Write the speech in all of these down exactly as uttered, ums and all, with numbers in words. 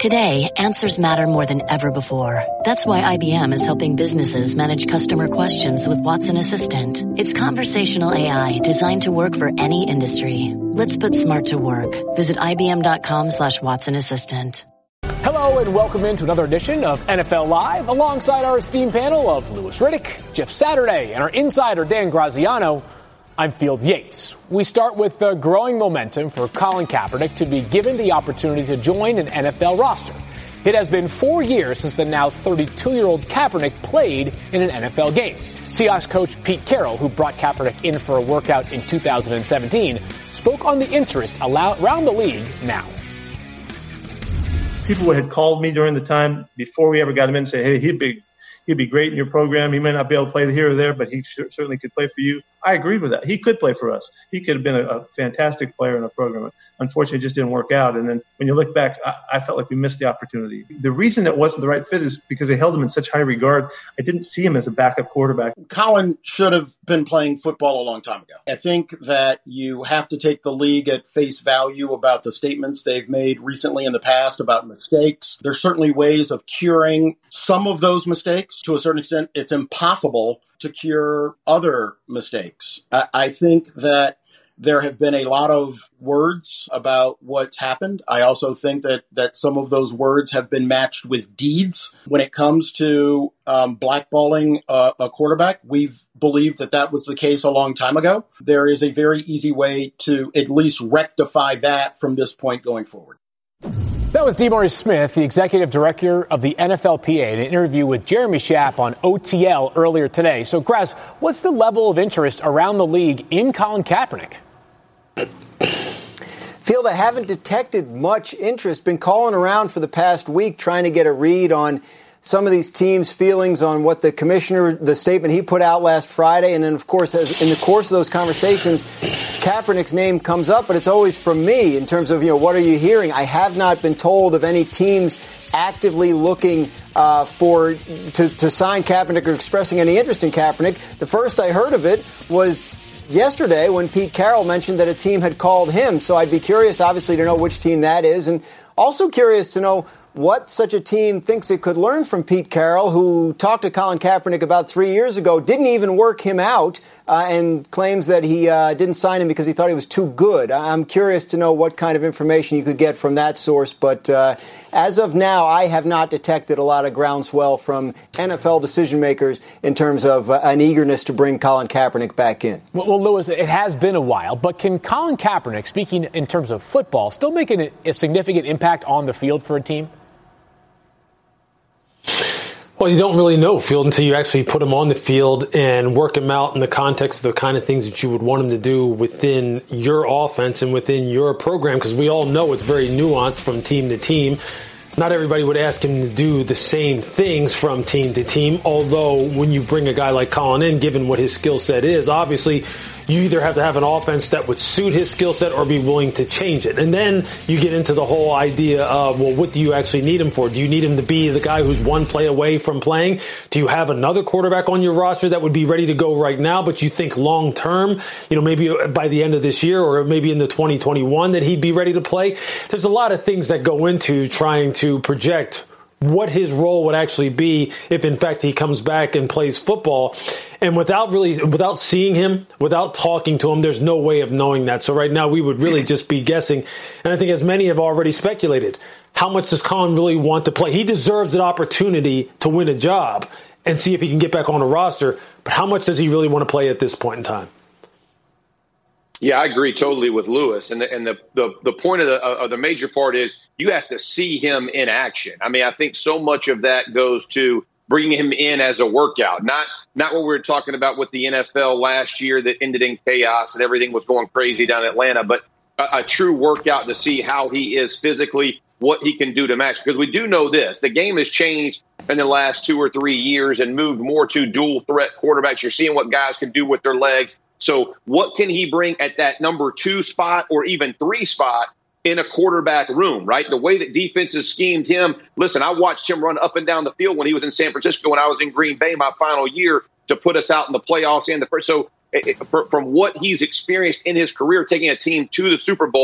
Today, answers matter more than ever before. That's why I B M is helping businesses manage customer questions with Watson Assistant. It's conversational A I designed to work for any industry. Let's put smart to work. Visit ibm.com slash Watson Assistant. Hello and welcome into another edition of N F L Live alongside our esteemed panel of Louis Riddick, Jeff Saturday, and our insider Dan Graziano. I'm Field Yates. We start with the growing momentum for Colin Kaepernick to be given the opportunity to join an N F L roster. It has been four years since the now thirty-two-year-old Kaepernick played in an N F L game. Seahawks coach Pete Carroll, who brought Kaepernick in for a workout in two thousand seventeen, spoke on the interest around the league now. People had called me during the time before we ever got him in and say, hey, he'd be, he'd be great in your program. He may not be able to play here or there, but he certainly could play for you. I agreed with that. He could play for us. He could have been a, a fantastic player in a program. Unfortunately, it just didn't work out. And then when you look back, I, I felt like we missed the opportunity. The reason it wasn't the right fit is because they held him in such high regard. I didn't see him as a backup quarterback. Colin should have been playing football a long time ago. I think that you have to take the league at face value about the statements they've made recently in the past about mistakes. There's certainly ways of curing some of those mistakes. To a certain extent, it's impossible to cure other mistakes. I, I think that there have been a lot of words about what's happened. I also think that that some of those words have been matched with deeds. When it comes to um, blackballing a, a quarterback, we've believed that that was the case a long time ago. There is a very easy way to at least rectify that from this point going forward. That was DeMaurice Smith, the executive director of the N F L P A, in an interview with Jeremy Schaap on O T L earlier today. So, Graz, what's the level of interest around the league in Colin Kaepernick? Field, I haven't detected much interest. Been calling around for the past week trying to get a read on some of these teams' feelings on what the commissioner, the statement he put out last Friday. And then, of course, as in the course of those conversations, Kaepernick's name comes up, but it's always from me in terms of, you know, what are you hearing? I have not been told of any teams actively looking uh, for to, to sign Kaepernick or expressing any interest in Kaepernick. The first I heard of it was yesterday when Pete Carroll mentioned that a team had called him. So I'd be curious, obviously, to know which team that is, and also curious to know what such a team thinks it could learn from Pete Carroll, who talked to Colin Kaepernick about three years ago, didn't even work him out, uh, and claims that he uh, didn't sign him because he thought he was too good. I'm curious to know what kind of information you could get from that source, but uh, as of now, I have not detected a lot of groundswell from N F L decision makers in terms of uh, an eagerness to bring Colin Kaepernick back in. Well, well, Louis, it has been a while, but can Colin Kaepernick, speaking in terms of football, still make a, a significant impact on the field for a team? Well, you don't really know, Field, until you actually put him on the field and work him out in the context of the kind of things that you would want him to do within your offense and within your program, because we all know it's very nuanced from team to team. Not everybody would ask him to do the same things from team to team, although when you bring a guy like Colin in, given what his skill set is, obviously you either have to have an offense that would suit his skill set or be willing to change it. And then you get into the whole idea of, well, what do you actually need him for? Do you need him to be the guy who's one play away from playing? Do you have another quarterback on your roster that would be ready to go right now, but you think long term, you know, maybe by the end of this year or maybe in the twenty twenty-one that he'd be ready to play? There's a lot of things that go into trying to project what his role would actually be if, in fact, he comes back and plays football. And without really, without seeing him, without talking to him, there's no way of knowing that. So right now we would really just be guessing. And I think as many have already speculated, how much does Colin really want to play? He deserves an opportunity to win a job and see if he can get back on a roster. But how much does he really want to play at this point in time? Yeah, I agree totally with Louis. And the, and the, the, the point of the, of the major part is you have to see him in action. I mean, I think so much of that goes to bringing him in as a workout, not not what we were talking about with the N F L last year that ended in chaos and everything was going crazy down in Atlanta, but a, a true workout to see how he is physically, what he can do to match. Because we do know this, the game has changed in the last two or three years and moved more to dual threat quarterbacks. You're seeing what guys can do with their legs. So what can he bring at that number two spot or even three spot in a quarterback room, right? The way that defenses schemed him. Listen, I watched him run up and down the field when he was in San Francisco when I was in Green Bay my final year to put us out in the playoffs and the first. So it, for, from what he's experienced in his career, taking a team to the Super Bowl,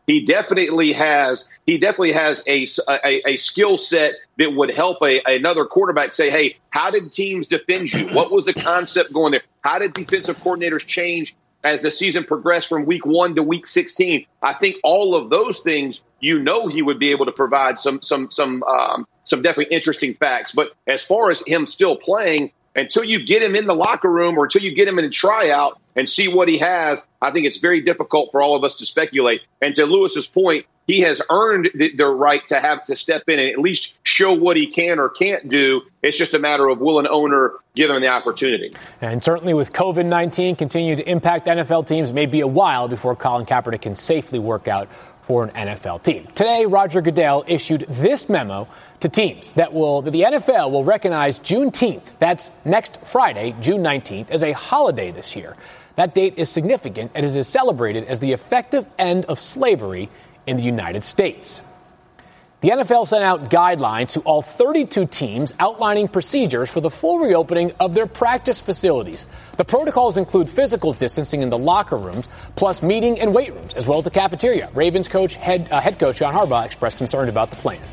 he definitely has he definitely has a, a, a skill set that would help a, another quarterback say, hey, how did teams defend you? What was the concept going there? How did defensive coordinators change as the season progressed from week one to week sixteen? I think all of those things, you know, he would be able to provide some some some um, some definitely interesting facts. But as far as him still playing, until you get him in the locker room or until you get him in a tryout and see what he has, I think it's very difficult for all of us to speculate. And to Lewis's point, he has earned the, the right to have to step in and at least show what he can or can't do. It's just a matter of will an owner give him the opportunity. And certainly with COVID nineteen continuing to impact N F L teams, it may be a while before Colin Kaepernick can safely work out for an N F L team. Today, Roger Goodell issued this memo to teams that will that the N F L will recognize Juneteenth, that's next Friday, June nineteenth, as a holiday this year. That date is significant as it is celebrated as the effective end of slavery in the United States. The N F L sent out guidelines to all thirty-two teams outlining procedures for the full reopening of their practice facilities. The protocols include physical distancing in the locker rooms, plus meeting and weight rooms, as well as the cafeteria. Ravens coach, head, uh, head coach John Harbaugh expressed concern about the plan.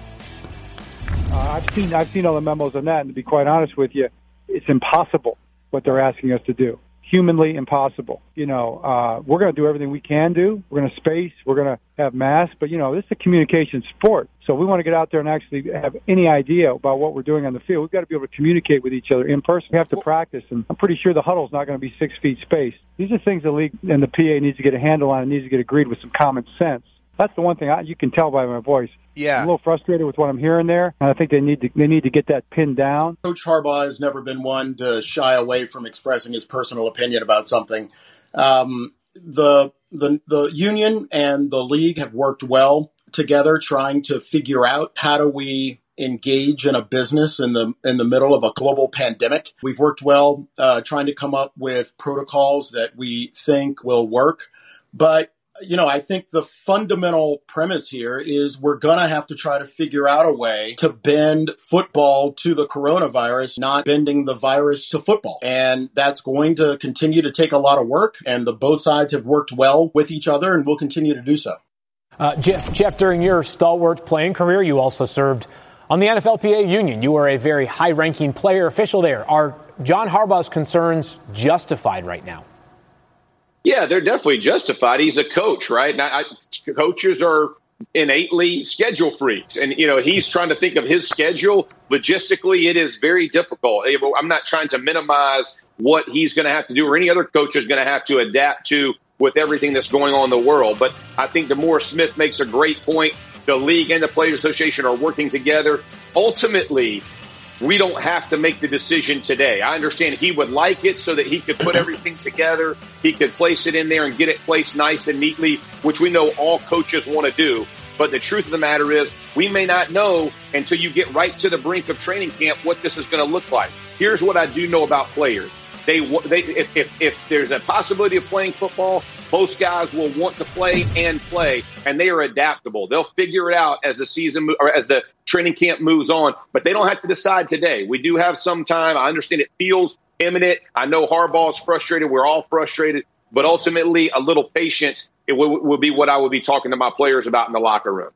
Uh, I've seen I've seen all the memos on that, and to be quite honest with you, it's impossible what they're asking us to do. Humanly impossible. You know, uh, we're going to do everything we can do. We're going to space. We're going to have masks. But, you know, this is a communication sport. So we want to get out there and actually have any idea about what we're doing on the field. We've got to be able to communicate with each other in person. We have to practice. And I'm pretty sure the huddle's not going to be six feet spaced. These are things the league and the P A needs to get a handle on and needs to get agreed with some common sense. That's the one thing I, you can tell by my voice. Yeah. I'm a little frustrated with what I'm hearing there, and I think they need to they need to get that pinned down. Coach Harbaugh has never been one to shy away from expressing his personal opinion about something. Um, the the the union and the league have worked well together, trying to figure out how do we engage in a business in the in the middle of a global pandemic. We've worked well uh, trying to come up with protocols that we think will work, but you know, I think the fundamental premise here is we're going to have to try to figure out a way to bend football to the coronavirus, not bending the virus to football. And that's going to continue to take a lot of work. And the both sides have worked well with each other and will continue to do so. Uh, Jeff, Jeff, during your stalwart playing career, you also served on the N F L P A union. You were a very high-ranking player official there. Are John Harbaugh's concerns justified right now? Yeah, they're definitely justified. He's a coach, right? Now, I, coaches are innately schedule freaks. And, you know, he's trying to think of his schedule. Logistically, it is very difficult. I'm not trying to minimize what he's going to have to do or any other coach is going to have to adapt to with everything that's going on in the world. But I think DeMaurice Smith makes a great point. The league and the Players Association are working together. Ultimately, we don't have to make the decision today. I understand he would like it so that he could put everything together. He could place it in there and get it placed nice and neatly, which we know all coaches want to do. But the truth of the matter is we may not know until you get right to the brink of training camp what this is going to look like. Here's what I do know about players. They, they if, if, if there's a possibility of playing football, most guys will want to play and play, and they are adaptable. They'll figure it out as the season or as the training camp moves on, but they don't have to decide today. We do have some time. I understand it feels imminent. I know Harbaugh's frustrated. We're all frustrated, but ultimately a little patience it will, will be what I would be talking to my players about in the locker room.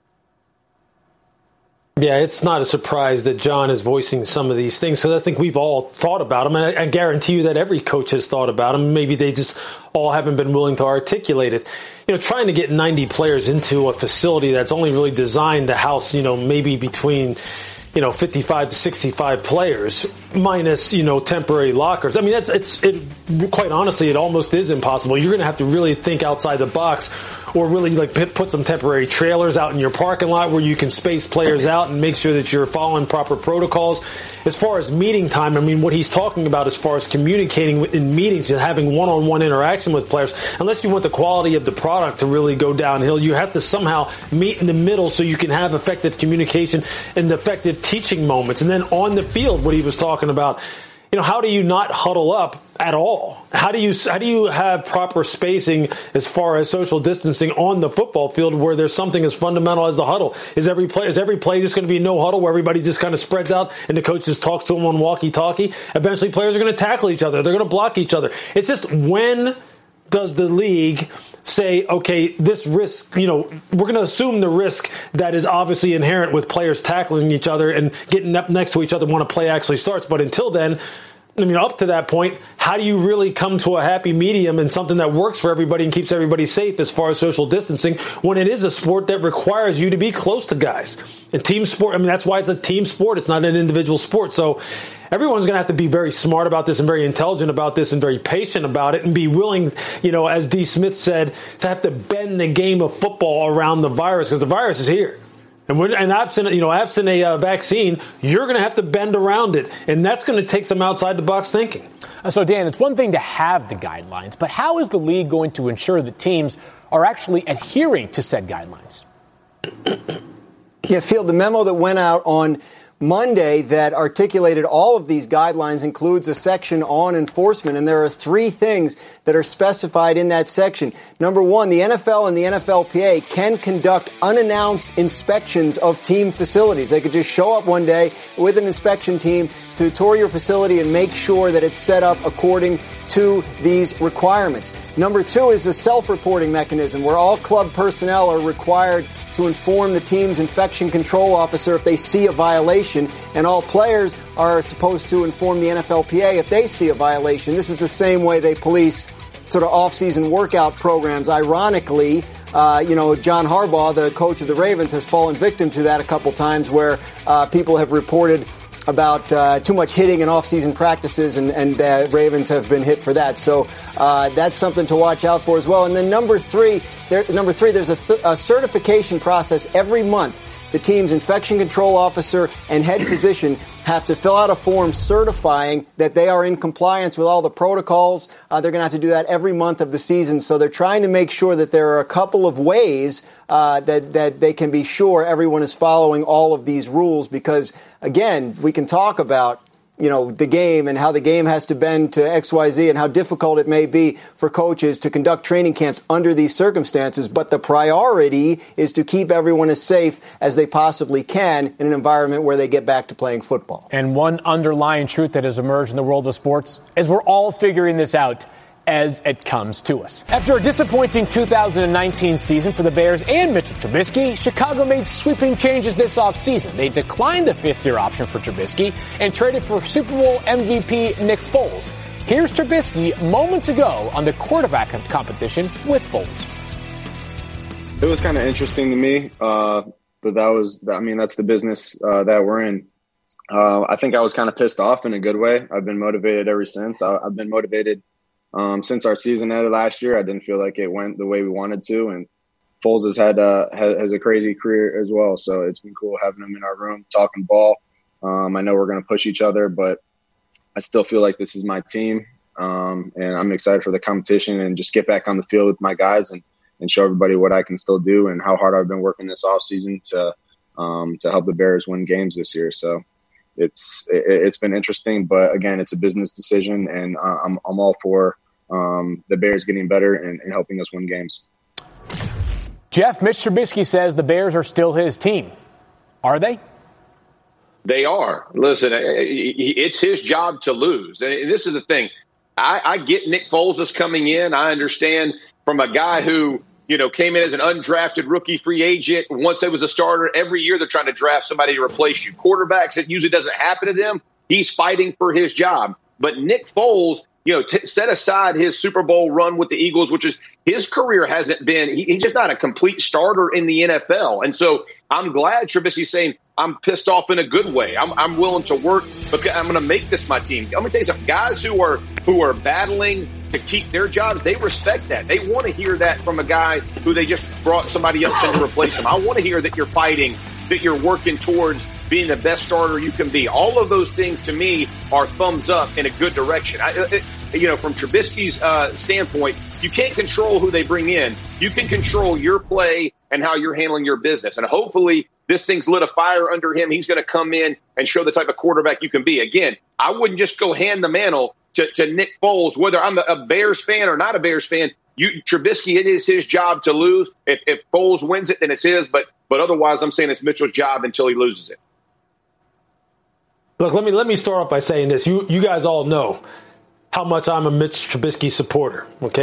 Yeah, it's not a surprise that John is voicing some of these things, because I think we've all thought about them, and I, I guarantee you that every coach has thought about them. Maybe they just all haven't been willing to articulate it. You know, trying to get ninety players into a facility that's only really designed to house, you know, maybe between, you know, fifty-five to sixty-five players minus, you know, temporary lockers. I mean, that's it's it. Quite honestly, it almost is impossible. You're going to have to really think outside the box, or really like put some temporary trailers out in your parking lot where you can space players out and make sure that you're following proper protocols. As far as meeting time, I mean, what he's talking about as far as communicating in meetings and having one-on-one interaction with players, unless you want the quality of the product to really go downhill, you have to somehow meet in the middle so you can have effective communication and effective teaching moments. And then on the field, what he was talking about, you know, how do you not huddle up at all? How do you how do you have proper spacing as far as social distancing on the football field where there's something as fundamental as the huddle? Is every play is every play just going to be no huddle where everybody just kind of spreads out and the coach just talks to them on walkie-talkie? Eventually, players are going to tackle each other. They're going to block each other. It's just, when does the league say, okay, this risk, you know, we're going to assume the risk that is obviously inherent with players tackling each other and getting up next to each other when a play actually starts. But until then, I mean, up to that point, how do you really come to a happy medium and something that works for everybody and keeps everybody safe as far as social distancing when it is a sport that requires you to be close to guys? And team sport, I mean, that's why it's a team sport. It's not an individual sport. So everyone's going to have to be very smart about this and very intelligent about this and very patient about it and be willing, you know, as D. Smith said, to have to bend the game of football around the virus because the virus is here. And, we're, and absent, you know, absent a uh, vaccine, you're going to have to bend around it, and that's going to take some outside-the-box thinking. Uh, so, Dan, it's one thing to have the guidelines, but how is the league going to ensure that teams are actually adhering to said guidelines? Yeah, Field, the memo that went out on Monday that articulated all of these guidelines includes a section on enforcement, and there are three things that are specified in that section. Number one, the N F L and the N F L P A can conduct unannounced inspections of team facilities. They could just show up one day with an inspection team to tour your facility and make sure that it's set up according to these requirements. Number two is a self-reporting mechanism where all club personnel are required to inform the team's infection control officer if they see a violation, and all players are supposed to inform the N F L P A if they see a violation. This is the same way they police sort of off-season workout programs. Ironically, uh, you know, John Harbaugh, the coach of the Ravens, has fallen victim to that a couple times where uh, people have reported about uh, too much hitting in off-season practices, and, and uh, Ravens have been hit for that. So uh, that's something to watch out for as well. And then number three, there, number three, there's a, th- a certification process every month. The team's infection control officer and head physician have to fill out a form certifying that they are in compliance with all the protocols. Uh, they're going to have to do that every month of the season. So they're trying to make sure that there are a couple of ways uh, that, that they can be sure everyone is following all of these rules because, again, we can talk about you know, the game and how the game has to bend to X Y Z and how difficult it may be for coaches to conduct training camps under these circumstances. But the priority is to keep everyone as safe as they possibly can in an environment where they get back to playing football. And one underlying truth that has emerged in the world of sports is we're all figuring this out as it comes to us. After a disappointing two thousand nineteen season for the Bears and Mitchell Trubisky, Chicago made sweeping changes this offseason. They declined the fifth-year option for Trubisky and traded for Super Bowl M V P Nick Foles. Here's Trubisky moments ago on the quarterback competition with Foles. It was kind of interesting to me, uh, but that was, I mean, that's the business uh, that we're in. Uh, I think I was kind of pissed off in a good way. I've been motivated ever since. I, I've been motivated Um, since our season ended last year. I didn't feel like it went the way we wanted to, and Foles has had uh, has, has a crazy career as well. So it's been cool having him in our room talking ball. Um, I know we're going to push each other, but I still feel like this is my team, um, and I'm excited for the competition and just get back on the field with my guys and, and show everybody what I can still do and how hard I've been working this offseason to um, to help the Bears win games this year. So it's it, it's been interesting, but again, it's a business decision, and uh, I'm I'm all for um, the Bears getting better and, and helping us win games. Jeff, Mitch Trubisky says the Bears are still his team. Are they? They are. Listen, it's his job to lose. And this is the thing. I, I get Nick Foles is coming in. I understand from a guy who, you know, came in as an undrafted rookie free agent. Once there was a starter, every year they're trying to draft somebody to replace you. Quarterbacks, it usually doesn't happen to them. He's fighting for his job. But Nick Foles, you know, t- set aside his Super Bowl run with the Eagles, which is his career hasn't been, he, he's just not a complete starter in the N F L. And so I'm glad Trubisky's saying, I'm pissed off in a good way. I'm, I'm willing to work, but I'm going to make this my team. I'm going to tell you something. Guys who are who are battling to keep their jobs, they respect that. They want to hear that from a guy who they just brought somebody else in to replace him. I want to hear that you're fighting, that you're working towards being the best starter you can be. All of those things, to me, are thumbs up in a good direction. I, it, you know, from Trubisky's uh, standpoint, you can't control who they bring in. You can control your play and how you're handling your business. And hopefully this thing's lit a fire under him. He's going to come in and show the type of quarterback you can be. Again, I wouldn't just go hand the mantle to, to Nick Foles, whether I'm a Bears fan or not a Bears fan. You, Trubisky, it is his job to lose. If, if Foles wins it, then it's his. But but otherwise, I'm saying it's Mitchell's job until he loses it. Look, let me let me start off by saying this. You you guys all know how much I'm a Mitch Trubisky supporter, okay?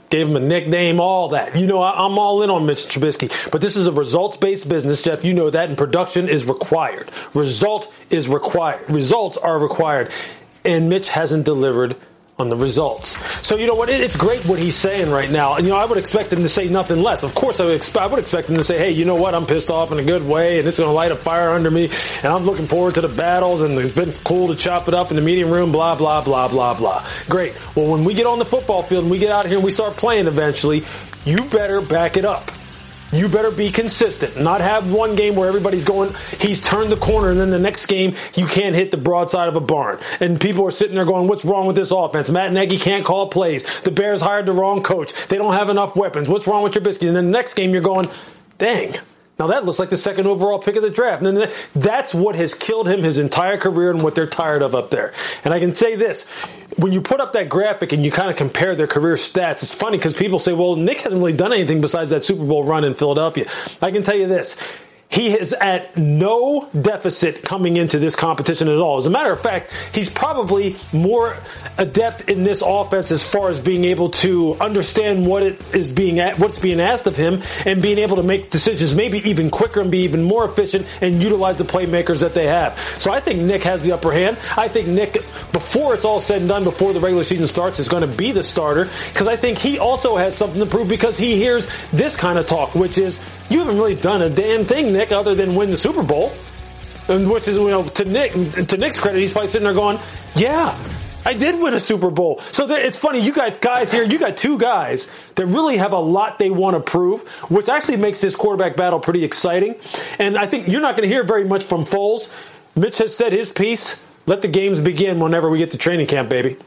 Gave him a nickname, all that. You know, I, I'm all in on Mitch Trubisky. But this is a results-based business, Jeff. You know that, and production is required. Result is required. Results are required. And Mitch hasn't delivered on the results. So, you know what? It, it's great what he's saying right now. And, you know, I would expect him to say nothing less. Of course, I would, expe- I would expect him to say, hey, you know what? I'm pissed off in a good way, and it's going to light a fire under me, and I'm looking forward to the battles, and it's been cool to chop it up in the meeting room, blah, blah, blah, blah, blah. Great. Well, when we get on the football field and we get out of here and we start playing eventually, you better back it up. You better be consistent, not have one game where everybody's going, he's turned the corner, and then the next game you can't hit the broadside of a barn. And people are sitting there going, what's wrong with this offense? Matt Nagy can't call plays. The Bears hired the wrong coach. They don't have enough weapons. What's wrong with Trubisky? And then the next game you're going, dang. Now that looks like the second overall pick of the draft. And then that's what has killed him his entire career and what they're tired of up there. And I can say this, when you put up that graphic and you kind of compare their career stats, it's funny because people say, well, Nick hasn't really done anything besides that Super Bowl run in Philadelphia. I can tell you this. He is at no deficit coming into this competition at all. As a matter of fact, he's probably more adept in this offense as far as being able to understand what it is being what's being asked of him and being able to make decisions maybe even quicker and be even more efficient and utilize the playmakers that they have. So I think Nick has the upper hand. I think Nick, before it's all said and done, before the regular season starts, is going to be the starter because I think he also has something to prove because he hears this kind of talk, which is, you haven't really done a damn thing, Nick, other than win the Super Bowl. And which is, you know, to Nick, to Nick's credit, he's probably sitting there going, yeah, I did win a Super Bowl. So there, it's funny, you got guys here, you got two guys that really have a lot they want to prove, which actually makes this quarterback battle pretty exciting. And I think you're not going to hear very much from Foles. Mitch has said his piece. Let the games begin whenever we get to training camp, baby.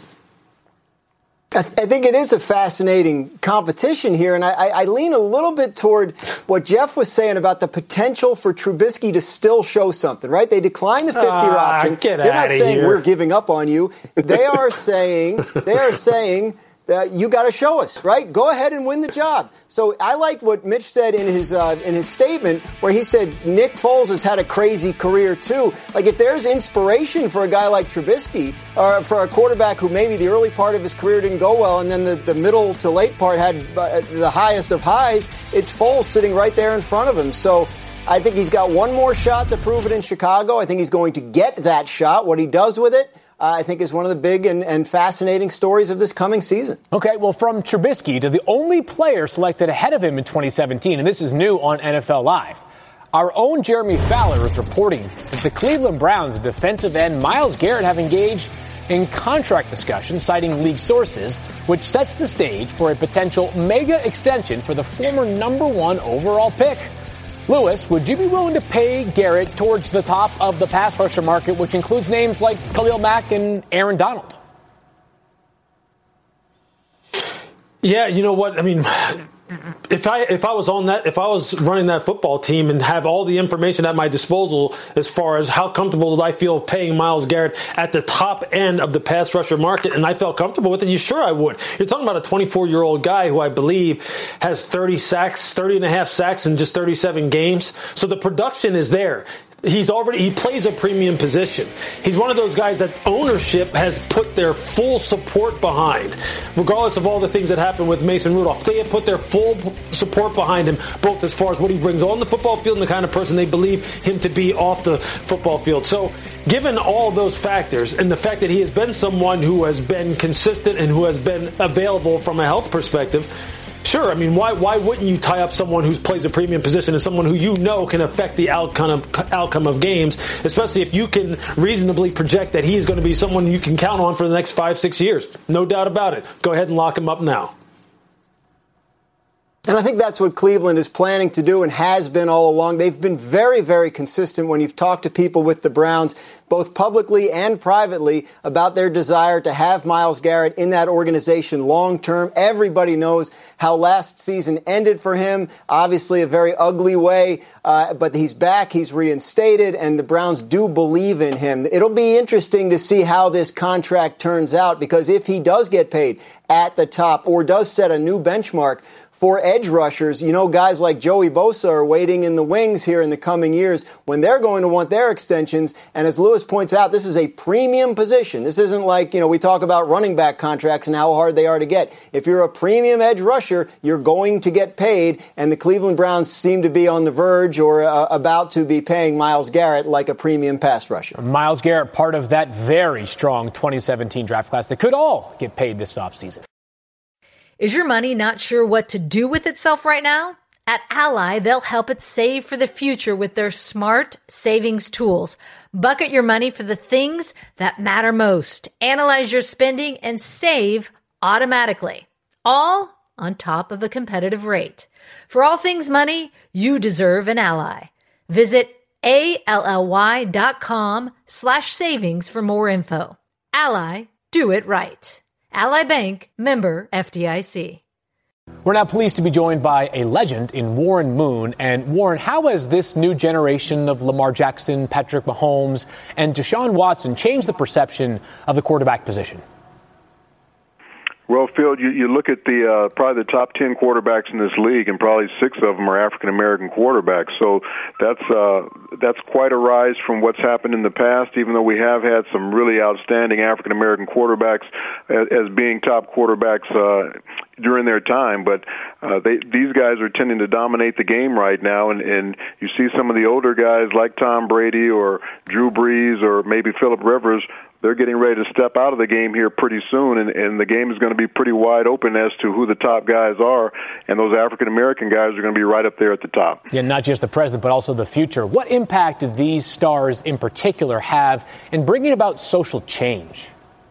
I think it is a fascinating competition here, and I, I lean a little bit toward what Jeff was saying about the potential for Trubisky to still show something, right? They declined the fifth-year ah, option. Get They're not saying here. we're giving up on you. They are saying they are saying that you got to show us, right? Go ahead and win the job. So I liked what Mitch said in his uh, in his statement, where he said Nick Foles has had a crazy career too. Like if there's inspiration for a guy like Trubisky, or for a quarterback who maybe the early part of his career didn't go well, and then the, the middle to late part had uh, the highest of highs, it's Foles sitting right there in front of him. So I think he's got one more shot to prove it in Chicago. I think he's going to get that shot. What he does with it, Uh, I think is one of the big and, and fascinating stories of this coming season. Okay, well, from Trubisky to the only player selected ahead of him in twenty seventeen, and this is new on N F L Live. Our own Jeremy Fowler is reporting that the Cleveland Browns defensive end Myles Garrett have engaged in contract discussions, citing league sources, which sets the stage for a potential mega extension for the former number one overall pick. Lewis, would you be willing to pay Garrett towards the top of the pass rusher market, which includes names like Khalil Mack and Aaron Donald? Yeah, you know what? I mean, if I if I was on that, if I was running that football team and have all the information at my disposal as far as how comfortable did I feel paying Myles Garrett at the top end of the pass rusher market, and I felt comfortable with it, you sure I would. You're talking about a twenty-four-year-old guy who I believe has thirty sacks, thirty and a half sacks in just thirty-seven games. So the production is there. He's already, he plays a premium position. He's one of those guys that ownership has put their full support behind. Regardless of all the things that happened with Mason Rudolph, they have put their full support behind him, both as far as what he brings on the football field and the kind of person they believe him to be off the football field. So, given all those factors and the fact that he has been someone who has been consistent and who has been available from a health perspective, sure, I mean, why why wouldn't you tie up someone who plays a premium position as someone who you know can affect the outcome of, outcome of games, especially if you can reasonably project that he is going to be someone you can count on for the next five, six years. No doubt about it. Go ahead and lock him up now. And I think that's what Cleveland is planning to do and has been all along. They've been very, very consistent when you've talked to people with the Browns, both publicly and privately, about their desire to have Myles Garrett in that organization long term. Everybody knows how last season ended for him. Obviously a very ugly way, uh, but he's back, he's reinstated, and the Browns do believe in him. It'll be interesting to see how this contract turns out, because if he does get paid at the top or does set a new benchmark for edge rushers. You know, guys like Joey Bosa are waiting in the wings here in the coming years when they're going to want their extensions. And as Lewis points out, this is a premium position. This isn't like, you know, we talk about running back contracts and how hard they are to get. If you're a premium edge rusher, you're going to get paid. And the Cleveland Browns seem to be on the verge or uh, about to be paying Myles Garrett like a premium pass rusher. Myles Garrett, part of that very strong twenty seventeen draft class that could all get paid this offseason. Is your money not sure what to do with itself right now? At Ally, they'll help it save for the future with their smart savings tools. Bucket your money for the things that matter most. Analyze your spending and save automatically. All on top of a competitive rate. For all things money, you deserve an Ally. Visit A-L-L-Y dot com slash savings for more info. Ally, do it right. Ally Bank, member F D I C. We're now pleased to be joined by a legend in Warren Moon. And Warren, how has this new generation of Lamar Jackson, Patrick Mahomes, and Deshaun Watson changed the perception of the quarterback position? Well, Phil, you, you look at the uh, probably the top ten quarterbacks in this league, and probably six of them are African American quarterbacks. So that's uh, that's quite a rise from what's happened in the past. Even though we have had some really outstanding African American quarterbacks as, as being top quarterbacks uh, during their time, but uh, they, these guys are tending to dominate the game right now. And, and you see some of the older guys like Tom Brady or Drew Brees or maybe Phillip Rivers. They're getting ready to step out of the game here pretty soon, and, and the game is going to be pretty wide open as to who the top guys are, and those African-American guys are going to be right up there at the top. Yeah, not just the present, but also the future. What impact do these stars in particular have in bringing about social change?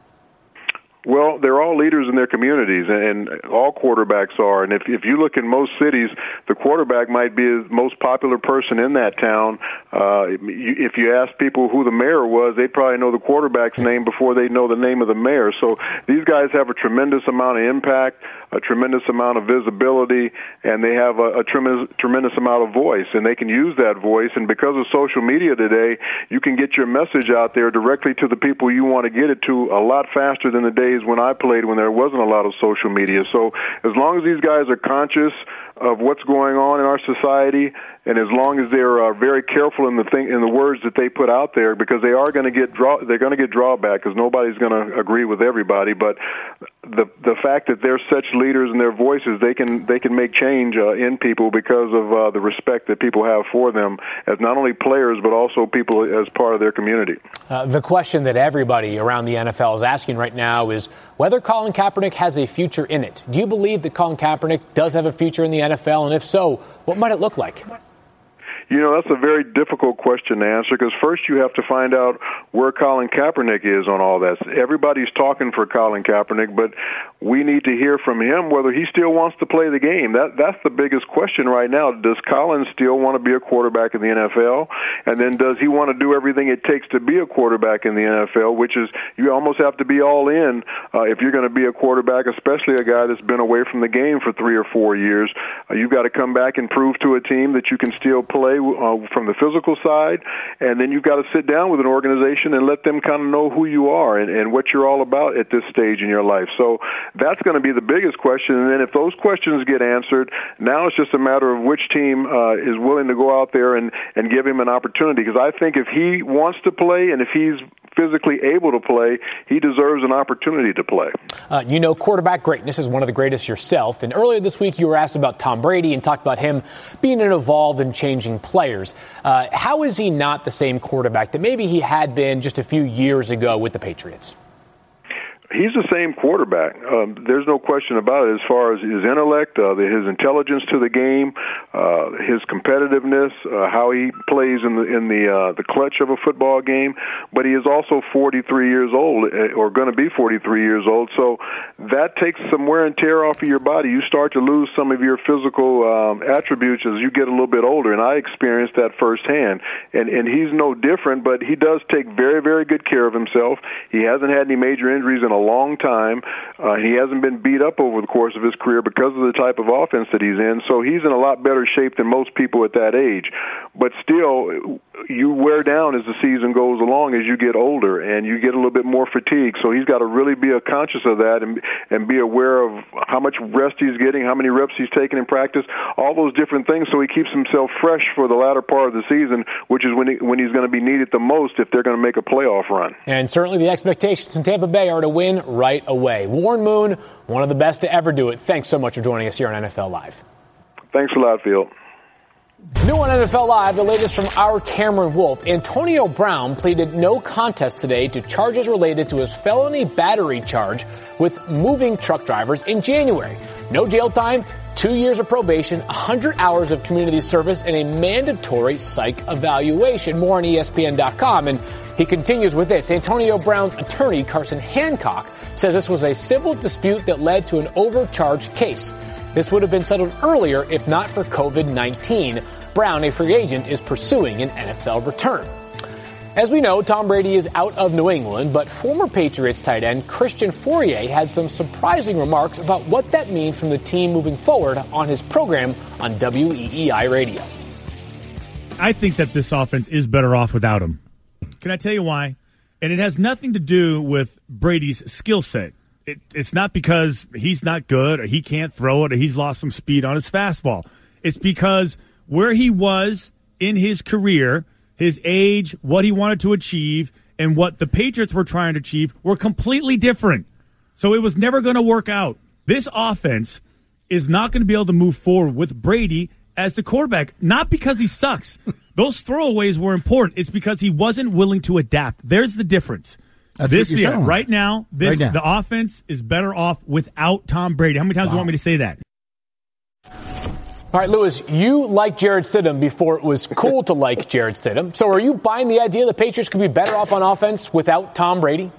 Well, they're all leaders in their communities, and all quarterbacks are. And if if you look in most cities, the quarterback might be the most popular person in that town. Uh, if you ask people who the mayor was, they'd probably know the quarterback's name before they know the name of the mayor. So these guys have a tremendous amount of impact, a tremendous amount of visibility, and they have a, a tremendous tremendous amount of voice, and they can use that voice. And because of social media today, you can get your message out there directly to the people you want to get it to a lot faster than the days when I played, when there wasn't a lot of social media. So as long as these guys are conscious of what's going on in our society, and as long as they're uh, very careful in the thing, in the words that they put out there, because they are going to get draw, they're going to get drawback, because nobody's going to agree with everybody. But the the fact that they're such leaders and their voices, they can they can make change uh, in people because of uh, the respect that people have for them as not only players but also people as part of their community. Uh, the question that everybody around the N F L is asking right now is whether Colin Kaepernick has a future in it. Do you believe that Colin Kaepernick does have a future in the N F L? And if so, what might it look like? You know, that's a very difficult question to answer, because first you have to find out where Colin Kaepernick is on all that. Everybody's talking for Colin Kaepernick, but we need to hear from him whether he still wants to play the game. That That's the biggest question right now. Does Colin still want to be a quarterback in the N F L? And then does he want to do everything it takes to be a quarterback in the N F L, which is you almost have to be all in uh, if you're going to be a quarterback, especially a guy that's been away from the game for three or four years. Uh, you've got to come back and prove to a team that you can still play Uh, from the physical side, and then you've got to sit down with an organization and let them kind of know who you are and, and what you're all about at this stage in your life. So that's going to be the biggest question. And then if those questions get answered, now it's just a matter of which team uh, is willing to go out there and, and give him an opportunity. Because I think if he wants to play and if he's physically able to play, he deserves an opportunity to play. Uh, you know, quarterback greatness is one of the greatest yourself. And earlier this week, you were asked about Tom Brady and talked about him being an evolved and changing players. Uh, how is he not the same quarterback that maybe he had been just a few years ago with the Patriots? He's the same quarterback. Um, there's no question about it as far as his intellect, uh, his intelligence to the game, uh, his competitiveness, uh, how he plays in the in the uh, the clutch of a football game. But he is also forty-three years old, or going to be forty-three years old. So that takes some wear and tear off of your body. You start to lose some of your physical um, attributes as you get a little bit older, and I experienced that firsthand. And and he's no different, but he does take very, very good care of himself. He hasn't had any major injuries in a long time. Uh, he hasn't been beat up over the course of his career because of the type of offense that he's in. So he's in a lot better shape than most people at that age. But still, you wear down as the season goes along as you get older, and you get a little bit more fatigue. So he's got to really be conscious of that and and be aware of how much rest he's getting, how many reps he's taking in practice, all those different things, so he keeps himself fresh for the latter part of the season, which is when he, when he's going to be needed the most if they're going to make a playoff run. And certainly the expectations in Tampa Bay are to win right away. Warren Moon, one of the best to ever do it. Thanks so much for joining us here on N F L Live. Thanks a lot, Field. New on N F L Live, the latest from our Cameron Wolf. Antonio Brown pleaded no contest today to charges related to his felony battery charge with moving truck drivers in January. No jail time, two years of probation, one hundred hours of community service, and a mandatory psych evaluation. More on E S P N dot com. And he continues with this. Antonio Brown's attorney, Carson Hancock, says this was a civil dispute that led to an overcharged case. This would have been settled earlier if not for covid nineteen. Brown, a free agent, is pursuing an N F L return. As we know, Tom Brady is out of New England, but former Patriots tight end Christian Fourier had some surprising remarks about what that means from the team moving forward on his program on W E E I radio. I think that this offense is better off without him. Can I tell you why? And it has nothing to do with Brady's skill set. It, it's not because he's not good or he can't throw it or he's lost some speed on his fastball. It's because where he was in his career, his age, what he wanted to achieve, and what the Patriots were trying to achieve were completely different. So it was never going to work out. This offense is not going to be able to move forward with Brady as the quarterback, not because he sucks. Those throwaways were important. It's because he wasn't willing to adapt. There's the difference. That's this what you're yeah, saying. right now, this Right now. the offense is better off without Tom Brady. How many times Wow. do you want me to say that? All right, Lewis, you liked Jarrett Stidham before it was cool to like Jarrett Stidham. So are you buying the idea the Patriots could be better off on offense without Tom Brady?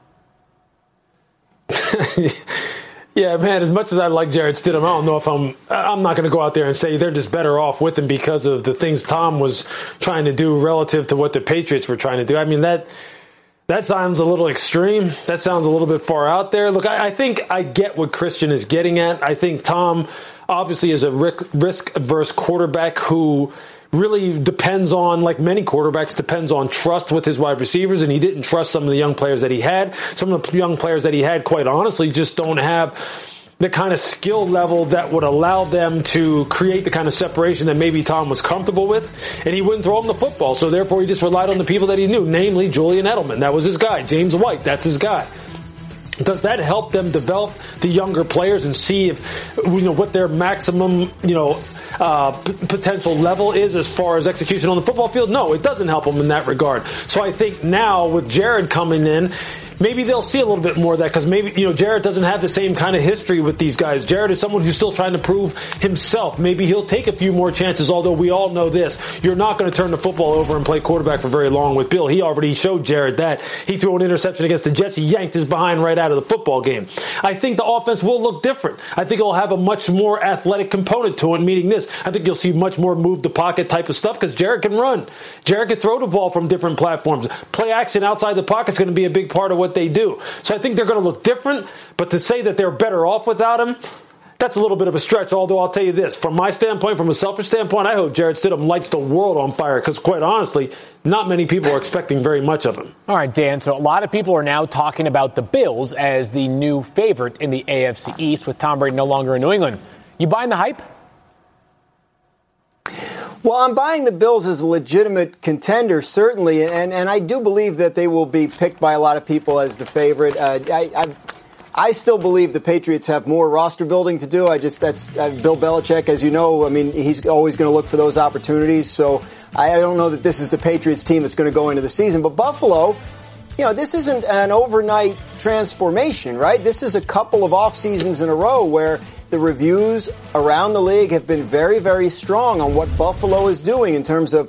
Yeah, man, as much as I like Jarrett Stidham, I don't know if I'm I'm not going to go out there and say they're just better off with him because of the things Tom was trying to do relative to what the Patriots were trying to do. I mean, that that sounds a little extreme. That sounds a little bit far out there. Look, I, I think I get what Christian is getting at. I think Tom obviously is a risk-averse quarterback who really depends on, like many quarterbacks, depends on trust with his wide receivers, and he didn't trust some of the young players that he had. Some of the young players that he had, quite honestly, just don't have the kind of skill level that would allow them to create the kind of separation that maybe Tom was comfortable with, and he wouldn't throw him the football. So therefore, he just relied on the people that he knew, namely Julian Edelman. That was his guy. James White, that's his guy. Does that help them develop the younger players and see if, you know, what their maximum, you know, uh, p- potential level is as far as execution on the football field? No, it doesn't help them in that regard. So I think now with Jared coming in, maybe they'll see a little bit more of that because maybe, you know, Jarrett doesn't have the same kind of history with these guys. Jarrett is someone who's still trying to prove himself. Maybe he'll take a few more chances, although we all know this. You're not going to turn the football over and play quarterback for very long with Bill. He already showed Jarrett that. He threw an interception against the Jets. He yanked his behind right out of the football game. I think the offense will look different. I think it'll have a much more athletic component to it, meaning this. I think you'll see much more move the pocket type of stuff because Jarrett can run. Jarrett can throw the ball from different platforms. Play action outside the pocket is going to be a big part of what they do. So I think they're going to look different, but to say that they're better off without him, that's a little bit of a stretch, although I'll tell you this. From my standpoint, from a selfish standpoint, I hope Jarrett Stidham lights the world on fire because, quite honestly, not many people are expecting very much of him. All right, Dan, so a lot of people are now talking about the Bills as the new favorite in the A F C East with Tom Brady no longer in New England. You buying the hype? Well, I'm buying the Bills as a legitimate contender, certainly, and, and I do believe that they will be picked by a lot of people as the favorite. Uh, I, I, I still believe the Patriots have more roster building to do. I just that's uh, Bill Belichick, as you know. I mean, he's always going to look for those opportunities. So I, I don't know that this is the Patriots team that's going to go into the season. But Buffalo, you know, this isn't an overnight transformation, right? This is a couple of off seasons in a row where the reviews around the league have been very, very strong on what Buffalo is doing in terms of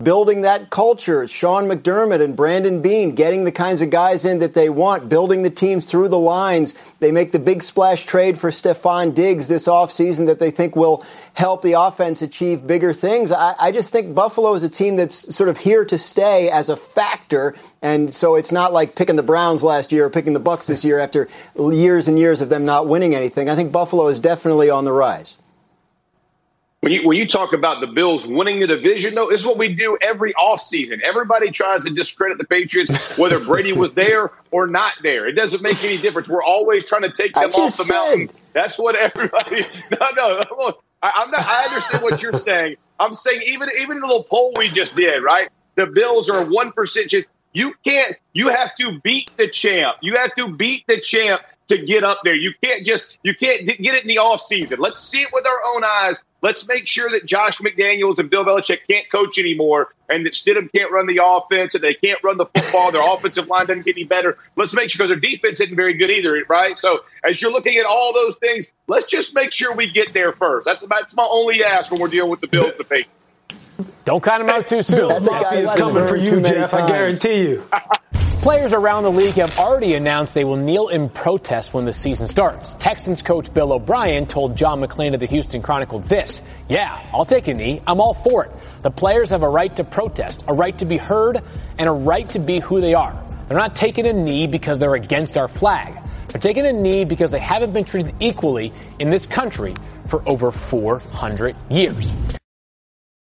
building that culture. Sean McDermott and Brandon Beane getting the kinds of guys in that they want, building the team through the lines. They make the big splash trade for Stephon Diggs this offseason that they think will help the offense achieve bigger things. I, I just think Buffalo is a team that's sort of here to stay as a factor, and so it's not like picking the Browns last year or picking the Bucs this year after years and years of them not winning anything. I think Buffalo is definitely on the rise. When you, when you talk about the Bills winning the division, though, this is what we do every offseason. Everybody tries to discredit the Patriots, whether Brady was there or not there. It doesn't make any difference. We're always trying to take them off the said. mountain. That's what everybody – no, no. I, I'm not, I understand what you're saying. I'm saying even, even the little poll we just did, right? The Bills are one percent just – you can't – you have to beat the champ. You have to beat the champ to get up there. You can't just – you can't get it in the offseason. Let's see it with our own eyes. Let's make sure that Josh McDaniels and Bill Belichick can't coach anymore and that Stidham can't run the offense and they can't run the football. Their offensive line doesn't get any better. Let's make sure, because their defense isn't very good either, right? So as you're looking at all those things, let's just make sure we get there first. That's, that's my only ask when we're dealing with the Bills the Patriots. Don't count him out too soon. Bill Mafia is coming for you, Jeff. I guarantee you. Players around the league have already announced they will kneel in protest when the season starts. Texans coach Bill O'Brien told John McClain of the Houston Chronicle this: "Yeah, I'll take a knee. I'm all for it. The players have a right to protest, a right to be heard, and a right to be who they are. They're not taking a knee because they're against our flag. They're taking a knee because they haven't been treated equally in this country for over four hundred years."